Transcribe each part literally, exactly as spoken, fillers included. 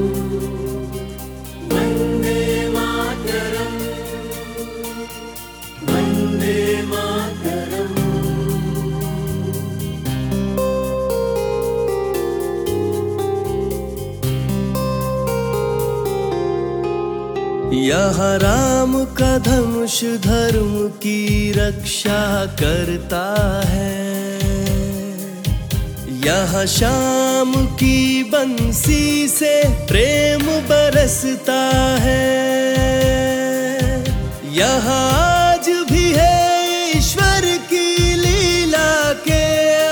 वन्दे मातरम्, वन्दे मातरम्। यहाँ राम का धनुष धर्म की रक्षा करता है, यहाँ शाम की बंसी से प्रेम बरसता है। यहाँ आज भी है ईश्वर की लीला के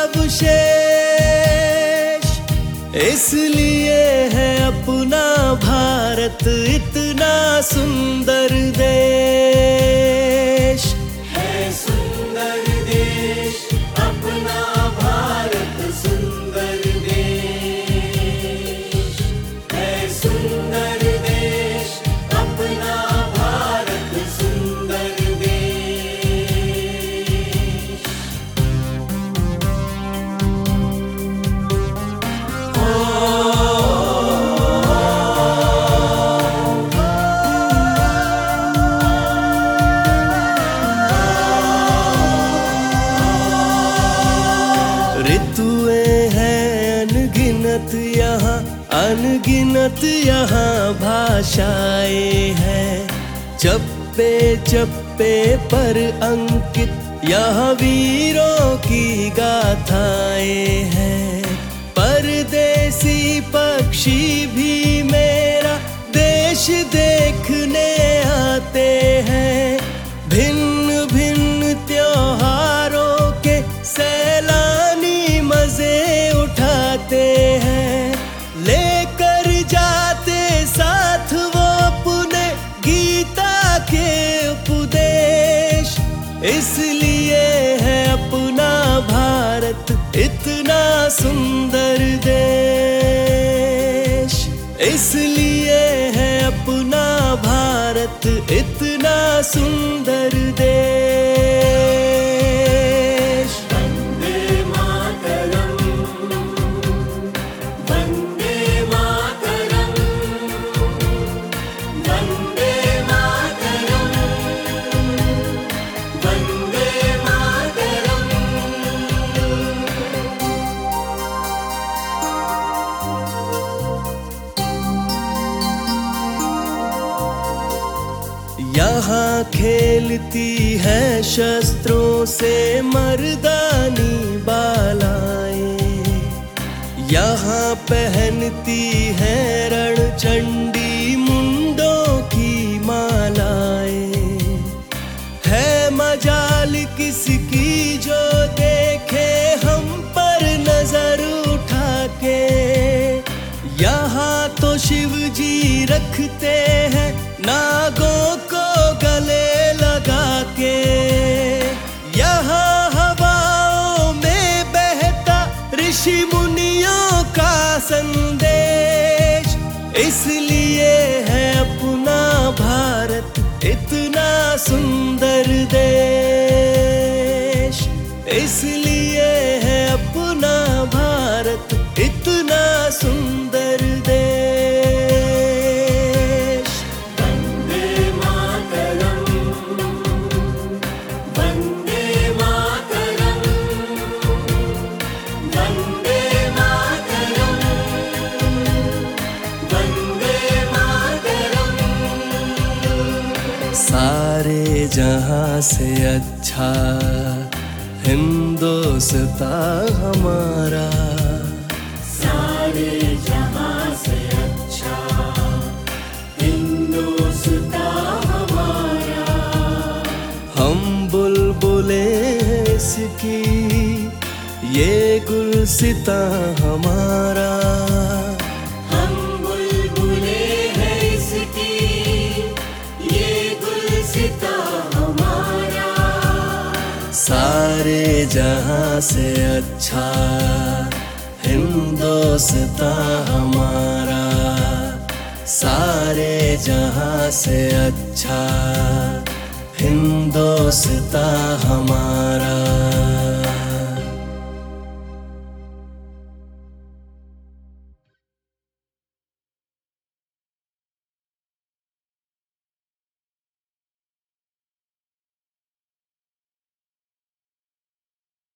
अवशेष, इसलिए है अपना भारत इतना सुंदर देश। है सुंदर देश अपना भारत, सुंदर देश। है सुंदर देश अपना भारत, सुंदर देश। ऋतुएं हैं अनगिनत यहाँ, अनगिनत यहाँ भाषाएं हैं। चप्पे चप्पे पर अंकित यहाँ वीरों की गाथाएं हैं। परदेसी पक्षी भी मेरा देश देखने आते हैं। भिन्न भिन्न त्योहारों के सैलानी मजे उठाते हैं, लेकर जाते साथ वो अपने गीता के उपदेश। इसलिए है अपना भारत इतना सुंदर देश, इसलिए है अपना भारत इतना सुंदर देश। वन्दे मातरम्, वन्दे मातरम्, वन्दे मातरम्, वन्दे मातरम्। यहाँ खेलती है शस्त्रों से मर्दानी बालाएं, यहाँ पहनती है रणचंडी मुंडों की मालाएं। है मजाल किसकी जो देखे हम पर नजर उठा के, यहाँ तो शिव जी रखते हैं नागों को गले लगा के। यहाँ हवाओं में बहता ऋषि मुनियों का संदेश, इसलिए है अपना भारत इतना सुंदर देश, इसलिए है अपना भारत इतना सुंदर देश। वन्दे मातरम्, वन्दे मातरम्, वन्दे मातरम्, वन्दे मातरम्। सारे जहां से अच्छा हिंदुस्तान हमारा, सारे जहां से अच्छा हिंदुस्तान हमारा। हम बुलबुले हैं इसकी, ये गुलसितां हमारा। हम बुलबुले हैं इसकी, ये गुलसितां हमारा। सारे जहां से अच्छा हिंदुस्तान हमारा, सारे जहां से अच्छा हिंदुस्तान हमारा।